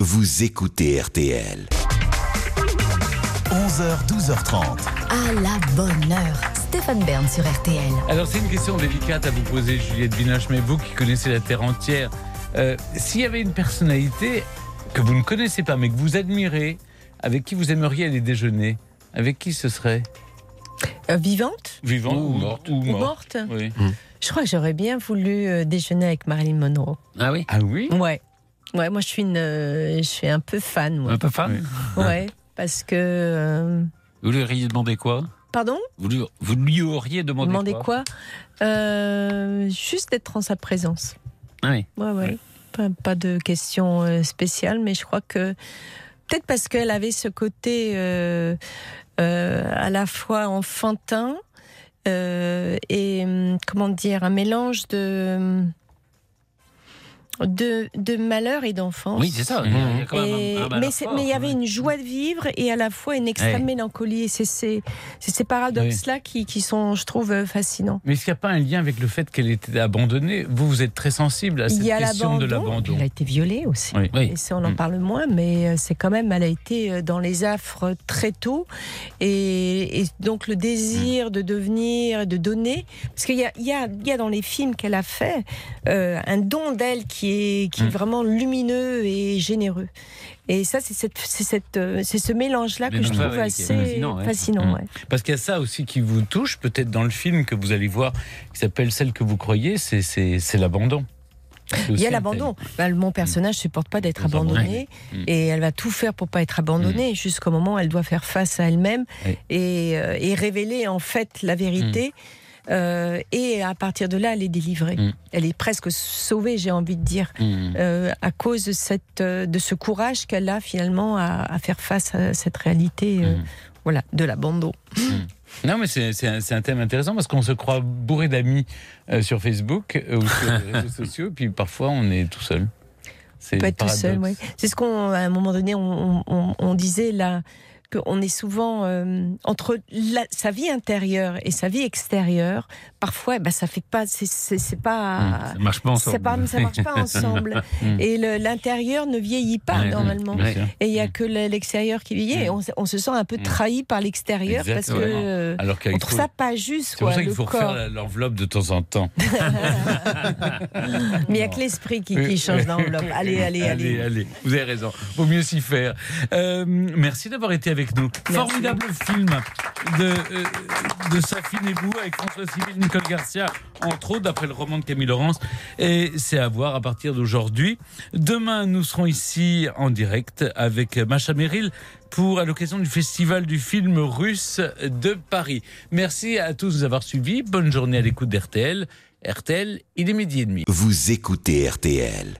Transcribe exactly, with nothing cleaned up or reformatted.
Vous écoutez R T L. onze heures, douze heures trente. À la bonne heure. Stéphane Bern sur R T L. Alors c'est une question délicate à vous poser, Juliette Binoche, mais vous qui connaissez la Terre entière, euh, s'il y avait une personnalité que vous ne connaissez pas, mais que vous admirez, avec qui vous aimeriez aller déjeuner, avec qui ce serait ? Euh, vivante Vivante ou, ou morte. Ou ou morte. morte Oui. mmh. Je crois que j'aurais bien voulu euh, déjeuner avec Marilyn Monroe. Ah oui Ah oui Ouais. Ouais, moi je suis, une, euh, je suis un peu fan. Moi. Un peu fan oui. Ouais, parce que... Euh... Vous lui auriez demandé quoi ? Pardon ? Vous lui, vous lui auriez demandé, demandé quoi, quoi euh, Juste d'être en sa présence. Ah oui. Ouais, ouais. Oui. Pas, pas de questions euh, spéciales, mais je crois que... Peut-être parce qu'elle avait ce côté euh, euh, à la fois enfantin euh, et, comment dire, un mélange de... De, de malheur et d'enfance. Oui, c'est ça. Il y a quand même et, un, un mais, mais il y avait ouais. une joie de vivre et à la fois une extrême ouais. mélancolie. Et c'est ces, c'est ces paradoxes-là oui. qui, qui sont, je trouve, fascinants. Mais est-ce qu'il n'y a pas un lien avec le fait qu'elle était abandonnée ? Vous, vous êtes très sensible à cette question de l'abandon. Elle a été violée aussi. Oui. Oui. Et ça, on en mmh. parle moins, mais c'est quand même, elle a été dans les affres très tôt. Et, et donc le désir mmh. de devenir, de donner. Parce qu'il y a, il y a, il y a dans les films qu'elle a fait euh, un don d'elle qui est, qui est mmh. vraiment lumineux et généreux. Et ça, c'est, cette, c'est, cette, c'est ce mélange-là que je trouve ouais, assez fascinant. Ouais. fascinant mmh. ouais. Parce qu'il y a ça aussi qui vous touche, peut-être dans le film que vous allez voir, qui s'appelle Celle que vous croyez, c'est, c'est, c'est l'abandon. Il y a l'abandon. Bah, mon personnage ne supporte pas d'être abandonné ouais. et elle va tout faire pour ne pas être abandonnée mmh. jusqu'au moment où elle doit faire face à elle-même ouais. et, euh, et révéler en fait la vérité. Mmh. Euh, et à partir de là, elle est délivrée. Mmh. Elle est presque sauvée, j'ai envie de dire, mmh. euh, à cause de, cette, de ce courage qu'elle a finalement à, à faire face à cette réalité euh, mmh. voilà, de l'abandon. Mmh. Non, mais c'est, c'est, un, c'est un thème intéressant parce qu'on se croit bourré d'amis euh, sur Facebook euh, ou sur les réseaux sociaux, puis parfois on est tout seul. C'est on peut être paradoxe. Tout seul, oui. C'est ce qu'on, à un moment donné, on, on, on disait là. Qu'on est souvent euh, entre la, sa vie intérieure et sa vie extérieure. Parfois, bah, ça fait pas, c'est, c'est, c'est pas, mmh, ça marche pas ensemble. Pas, ça marche pas ensemble. Et le, l'intérieur ne vieillit pas ouais, normalement. Et il y a que l'extérieur qui vieillit. Et on, on se sent un peu trahi par l'extérieur exactement. Parce que euh, Alors on trouve faut, ça pas juste. C'est quoi, pour ça qu'il faut corps. refaire l'enveloppe de temps en temps. Mais il y a que l'esprit qui, qui change l'enveloppe. Allez, allez, allez, allez, allez. Vous avez raison. Vaut mieux s'y faire. Euh, merci d'avoir été avec nous. Merci. Formidable film de, euh, de Safine Ebou avec François Civil, Nicole Garcia, entre autres, d'après le roman de Camille Laurence. Et c'est à voir à partir d'aujourd'hui. Demain, nous serons ici en direct avec Macha Merrill pour, à l'occasion du Festival du film russe de Paris. Merci à tous de nous avoir suivis. Bonne journée à l'écoute d'R T L. R T L, il est midi et demi. Vous écoutez R T L.